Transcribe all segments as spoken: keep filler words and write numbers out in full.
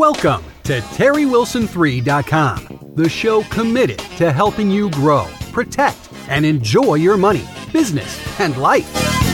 Welcome to Terry Wilson three dot com, the show committed to helping you grow, protect, and enjoy your money, business, and life.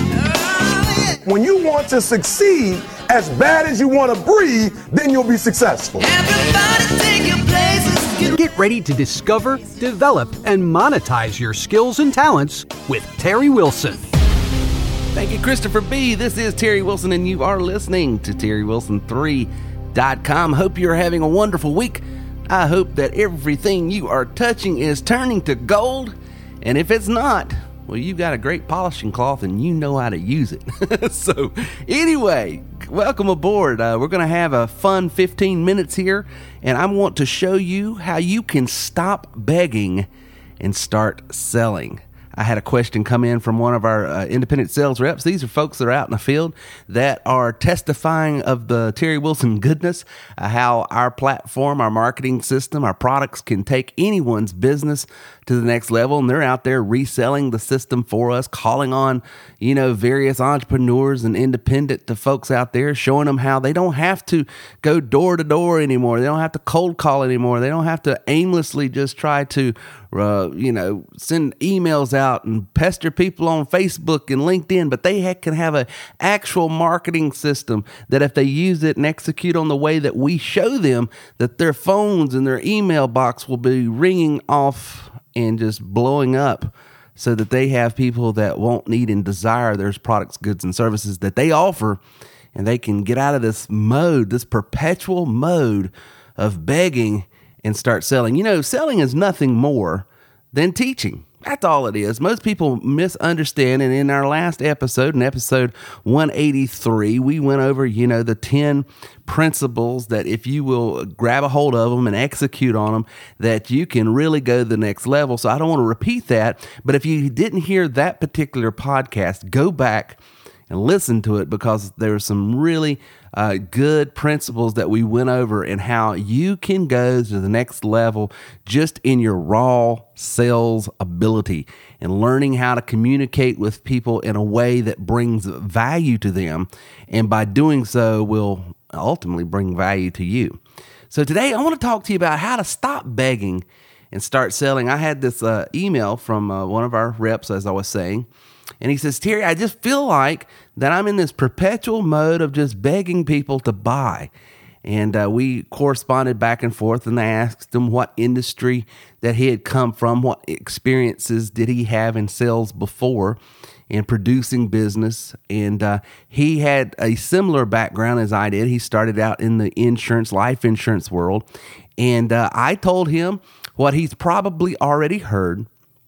When you want to succeed as bad as you want to breathe, then you'll be successful. Everybody take your places. Get ready to discover, develop, and monetize your skills and talents with Terry Wilson. Thank you, Christopher B. This is Terry Wilson, and you are listening to Terry Wilson three dot com. Hope you're having a wonderful week. I hope that everything you are touching is turning to gold, and if it's not, well, you've got a great polishing cloth and you know how to use it. So anyway, welcome aboard. Uh, we're going to have a fun fifteen minutes here, and I want to show you how you can stop begging and start selling. I had a question come in from one of our uh, independent sales reps. These are folks that are out in the field that are testifying of the Terry Wilson goodness, uh, how our platform, our marketing system, our products can take anyone's business to the next level. And they're out there reselling the system for us, calling on, you know, various entrepreneurs and independent to folks out there, showing them how they don't have to go door to door anymore. They don't have to cold call anymore. They don't have to aimlessly just try to Uh, you know, send emails out and pester people on Facebook and LinkedIn, but they ha- can have an actual marketing system that if they use it and execute on the way that we show them, that their phones and their email box will be ringing off and just blowing up, so that they have people that won't need and desire their products, goods, and services that they offer, and they can get out of this mode, this perpetual mode of begging and start selling. You know, selling is nothing more than teaching. That's all it is. Most people misunderstand. And in our last episode, in episode one eighty-three, we went over, you know, the ten principles that if you will grab a hold of them and execute on them, that you can really go to the next level. So I don't want to repeat that. But if you didn't hear that particular podcast, go back and listen to it, because there are some really uh, good principles that we went over, and how you can go to the next level just in your raw sales ability and learning how to communicate with people in a way that brings value to them. And by doing so, will ultimately bring value to you. So today I want to talk to you about how to stop begging and start selling. I had this uh, email from uh, one of our reps, as I was saying, and he says, Terry, I just feel like that I'm in this perpetual mode of just begging people to buy. And uh, we corresponded back and forth, and I asked him what industry that he had come from, what experiences did he have in sales before in producing business. And uh, he had a similar background as I did. He started out in the insurance, life insurance world. And uh, I told him what he's probably already heard.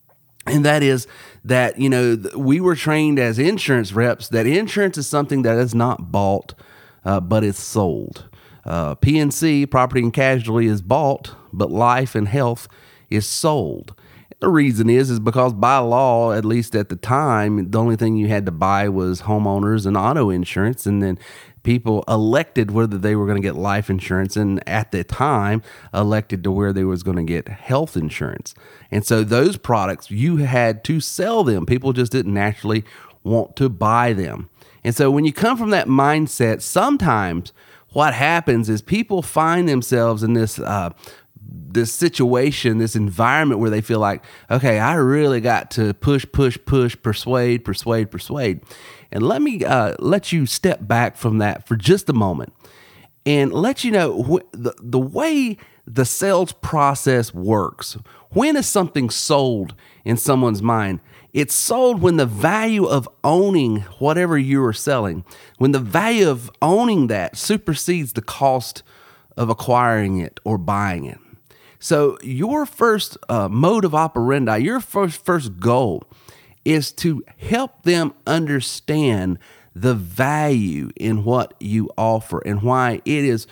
And that is that, you know, we were trained as insurance reps that insurance is something that is not bought, uh, but it's sold. Uh, P and C, property and casualty, is bought, but life and health is sold. The reason is, is because by law, at least at the time, the only thing you had to buy was homeowners and auto insurance. And then people elected whether they were going to get life insurance, and at the time elected to where they was going to get health insurance. And so those products, you had to sell them. People just didn't naturally want to buy them. And so when you come from that mindset, sometimes what happens is people find themselves in this uh, this situation, this environment where they feel like, okay, I really got to push, push, push, persuade, persuade, persuade. And let me uh, let you step back from that for just a moment and let you know wh- the, the way the sales process works. When is something sold in someone's mind? It's sold when the value of owning whatever you are selling, when the value of owning that supersedes the cost of acquiring it or buying it. So your first uh, mode of operandi, your first first goal is to help them understand the value in what you offer and why it is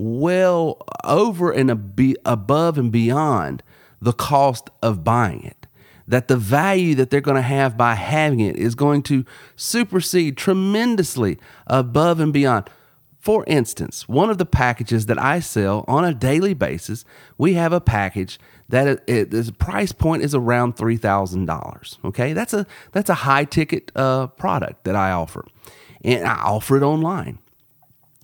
well over and ab- above and beyond the cost of buying it. That the value that they're going to have by having it is going to supersede tremendously above and beyond. For instance, one of the packages that I sell on a daily basis, we have a package that it, it, the price point is around three thousand dollars. Okay, that's a that's a high ticket uh, product that I offer, and I offer it online.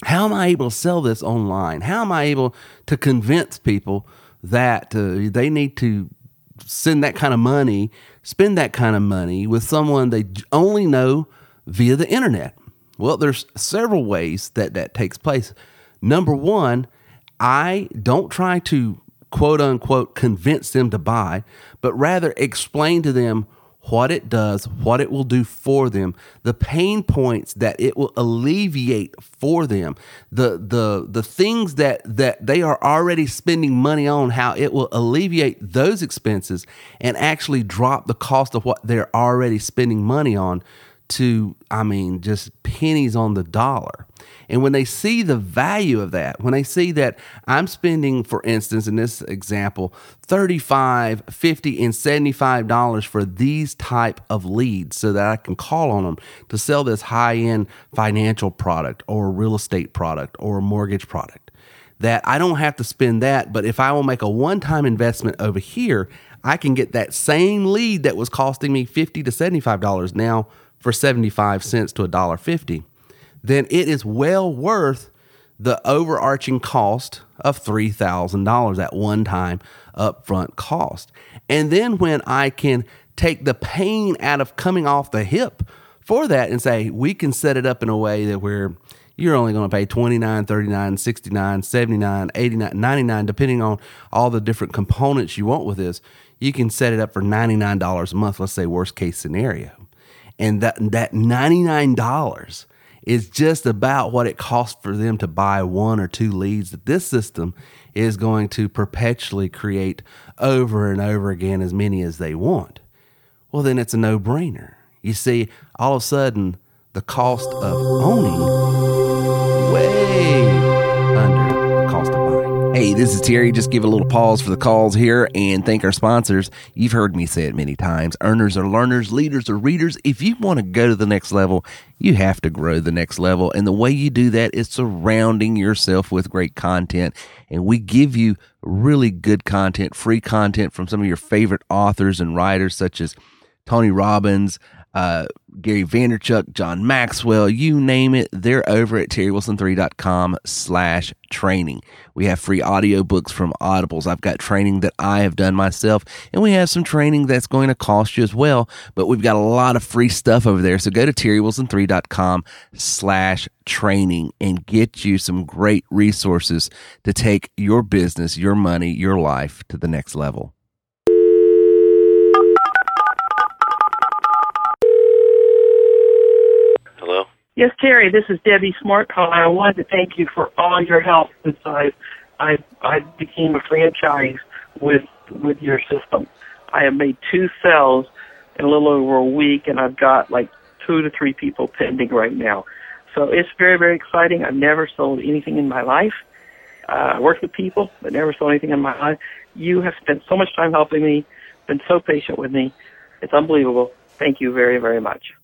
how am I able to sell this online? How am I able to convince people that uh, they need to send that kind of money, spend that kind of money with someone they only know via the internet? Well, there's several ways that that takes place. Number one, I don't try to quote unquote convince them to buy, but rather explain to them what it does, what it will do for them, the pain points that it will alleviate for them, the the the things that that they are already spending money on, how it will alleviate those expenses and actually drop the cost of what they're already spending money on to, I mean, just pennies on the dollar. And when they see the value of that, when they see that I'm spending, for instance, in this example, thirty-five dollars, fifty dollars, and seventy-five dollars for these type of leads so that I can call on them to sell this high-end financial product or real estate product or mortgage product, that I don't have to spend that, but if I will make a one-time investment over here, I can get that same lead that was costing me fifty to seventy-five dollars now for seventy-five cents to one dollar fifty. Then it is well worth the overarching cost of three thousand dollars, that one-time upfront cost. And then when I can take the pain out of coming off the hip for that and say, we can set it up in a way that where you're only going to pay twenty-nine, thirty-nine, sixty-nine, seventy-nine, eighty-nine, ninety-nine, depending on all the different components you want with this. You can set it up for ninety-nine dollars a month, let's say worst case scenario. And that, that ninety-nine dollars is just about what it costs for them to buy one or two leads that this system is going to perpetually create over and over again, as many as they want. Well, then it's a no-brainer. You see, all of a sudden, the cost of owning way under the cost of buying. Hey, this is Terry. Just give a little pause for the calls here and thank our sponsors. You've heard me say it many times. Earners are learners, leaders are readers. If you want to go to the next level, you have to grow the next level. And the way you do that is surrounding yourself with great content. And we give you really good content, free content from some of your favorite authors and writers such as Tony Robbins, uh, Gary Vaynerchuk, John Maxwell, you name it. They're over at terry wilson three dot com slash training. We have free audiobooks from Audibles. I've got training that I have done myself, and we have some training that's going to cost you as well, but we've got a lot of free stuff over there. So go to terry wilson three dot com slash training and get you some great resources to take your business, your money, your life to the next level. Yes, Terry, this is Debbie Smart calling. I wanted to thank you for all your help since I I I became a franchise with with your system. I have made two sales in a little over a week, and I've got like two to three people pending right now. So it's very, very exciting. I've never sold anything in my life. Uh, I worked with people, but never sold anything in my life. You have spent so much time helping me, been so patient with me. It's unbelievable. Thank you very, very much.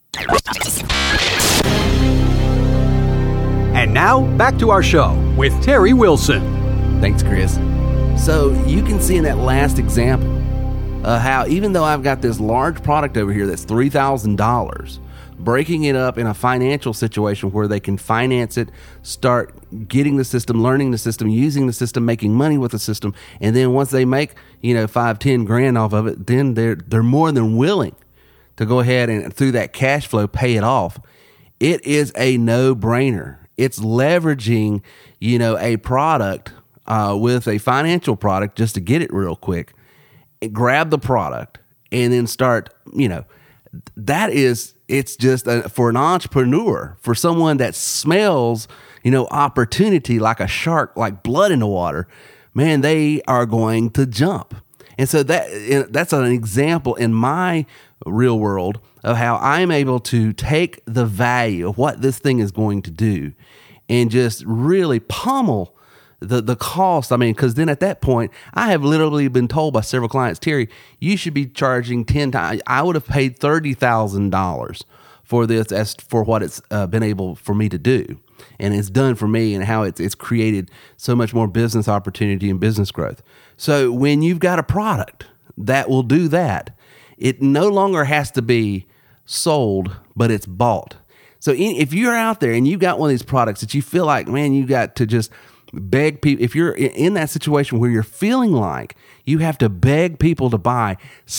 And now, back to our show with Terry Wilson. Thanks, Chris. So you can see in that last example uh, how even though I've got this large product over here that's three thousand dollars, breaking it up in a financial situation where they can finance it, start getting the system, learning the system, using the system, making money with the system, and then once they make, you know, five, ten grand off of it, then they're they're more than willing to go ahead and through that cash flow pay it off. It is a no-brainer. It's leveraging, you know, a product uh, with a financial product just to get it real quick. And grab the product and then start, you know, that is, it's just a, for an entrepreneur, for someone that smells, you know, opportunity like a shark, like blood in the water, man, they are going to jump. And so that that's an example in my real world of how I'm able to take the value of what this thing is going to do and just really pummel the, the cost. I mean, because then at that point, I have literally been told by several clients, Terry, you should be charging ten times. I would have paid thirty thousand dollars for this as for what it's uh, been able for me to do. And it's done for me and how it's, it's created so much more business opportunity and business growth. So when you've got a product that will do that, it no longer has to be sold, but it's bought. So in, if you're out there and you got one of these products that you feel like, man, you got to just beg people, if you're in that situation where you're feeling like you have to beg people to buy,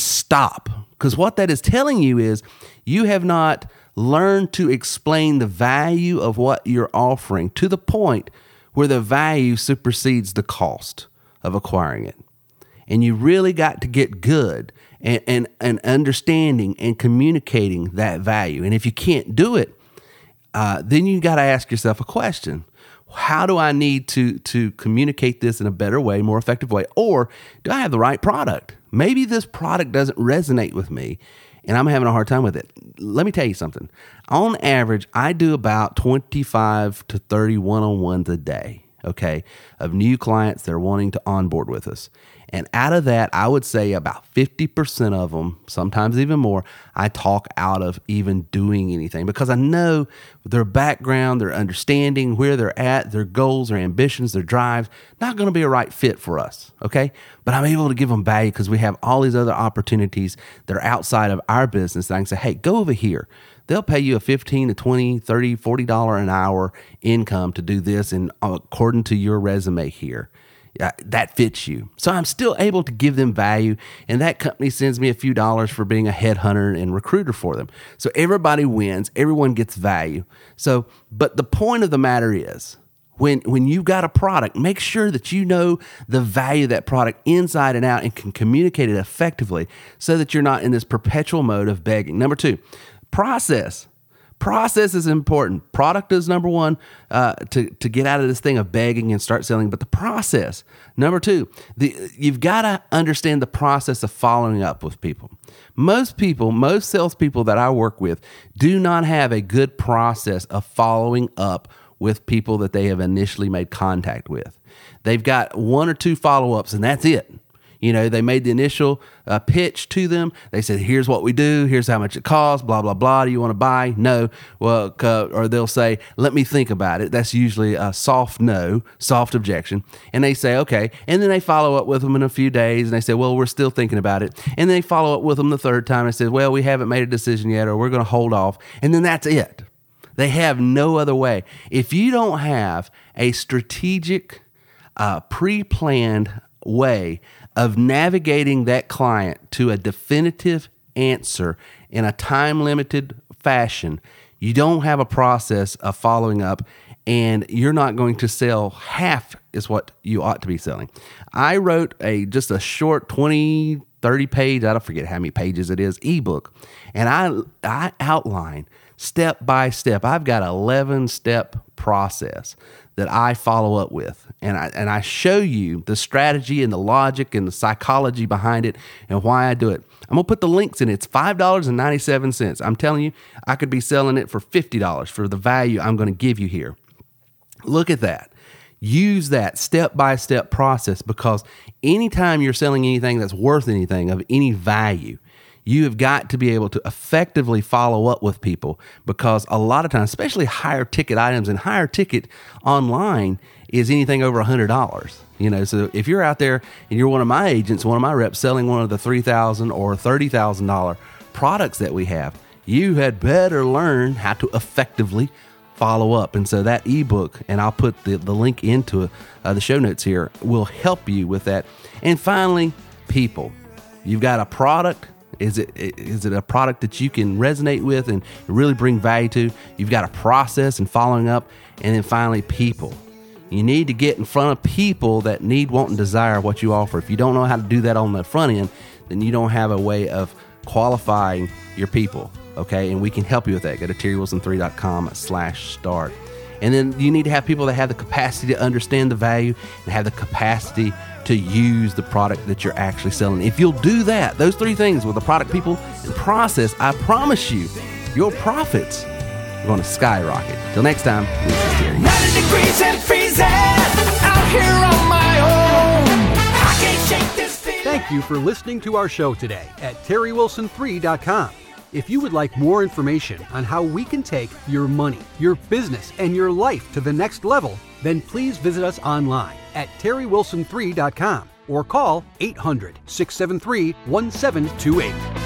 stop. Because what that is telling you is you have not learned to explain the value of what you're offering to the point where the value supersedes the cost of acquiring it. And you really got to get good and, and, and understanding and communicating that value. And if you can't do it, uh, then you got to ask yourself a question. How do I need to, to communicate this in a better way, more effective way? Or do I have the right product? Maybe this product doesn't resonate with me and I'm having a hard time with it. Let me tell you something. On average, I do about twenty-five to thirty one-on-ones a day, okay, of new clients that are wanting to onboard with us. And out of that, I would say about fifty percent of them, sometimes even more, I talk out of even doing anything because I know their background, their understanding, where they're at, their goals, their ambitions, their drives, not going to be a right fit for us, okay? But I'm able to give them value because we have all these other opportunities that are outside of our business that I can say, hey, go over here. They'll pay you a fifteen to twenty, thirty, forty dollars an hour income to do this and according to your resume here. Uh, that fits you. So I'm still able to give them value, and that company sends me a few dollars for being a headhunter and recruiter for them. So everybody wins, everyone gets value. So, but the point of the matter is, when when you've got a product, make sure that you know the value of that product inside and out and can communicate it effectively so that you're not in this perpetual mode of begging. Number two, process. Process is important. Product is number one uh, to, to get out of this thing of begging and start selling, but the process. Number two, the, you've got to understand the process of following up with people. Most people, most salespeople that I work with do not have a good process of following up with people that they have initially made contact with. They've got one or two follow-ups and that's it. You know, they made the initial uh, pitch to them. They said, here's what we do. Here's how much it costs, blah, blah, blah. Do you want to buy? No. Well, uh, or they'll say, let me think about it. That's usually a soft no, soft objection. And they say, okay. And then they follow up with them in a few days and they say, well, we're still thinking about it. And then they follow up with them the third time and say, well, we haven't made a decision yet, or we're going to hold off. And then that's it. They have no other way. If you don't have a strategic, uh, pre-planned way of navigating that client to a definitive answer in a time-limited fashion, you don't have a process of following up, and you're not going to sell half is what you ought to be selling. I wrote a just a short twenty, thirty page, I don't forget how many pages it is, ebook, and I I outline step by step. I've got an eleven-step process that I follow up with. And I and I show you the strategy and the logic and the psychology behind it and why I do it. I'm going to put the links in it. It's five dollars and ninety-seven cents. I'm telling you, I could be selling it for fifty dollars for the value I'm going to give you here. Look at that. Use that step-by-step process, because anytime you're selling anything that's worth anything of any value, you have got to be able to effectively follow up with people, because a lot of times, especially higher ticket items, and higher ticket online is anything over one hundred dollars. You know, so if you're out there and you're one of my agents, one of my reps selling one of the three thousand dollars or thirty thousand dollars products that we have, you had better learn how to effectively follow up. And so that ebook, and I'll put the, the link into uh, the show notes here, will help you with that. And finally, people. You've got a product. Is it is it a product that you can resonate with and really bring value to? You've got a process and following up. And then finally, people. You need to get in front of people that need, want, and desire what you offer. If you don't know how to do that on the front end, then you don't have a way of qualifying your people, okay? And we can help you with that. Go to terry wilson three dot com slash start. And then you need to have people that have the capacity to understand the value and have the capacity to use the product that you're actually selling. If you'll do that, those three things with the product, people, and process, I promise you, your profits are going to skyrocket. Till next time, this is Terry. ninety degrees and freezing out here on my own. I can't shake this feeling. Thank you for listening to our show today at terry wilson three dot com. If you would like more information on how we can take your money, your business, and your life to the next level, then please visit us online at terry wilson three dot com or call eight hundred, six seven three, one seven two eight.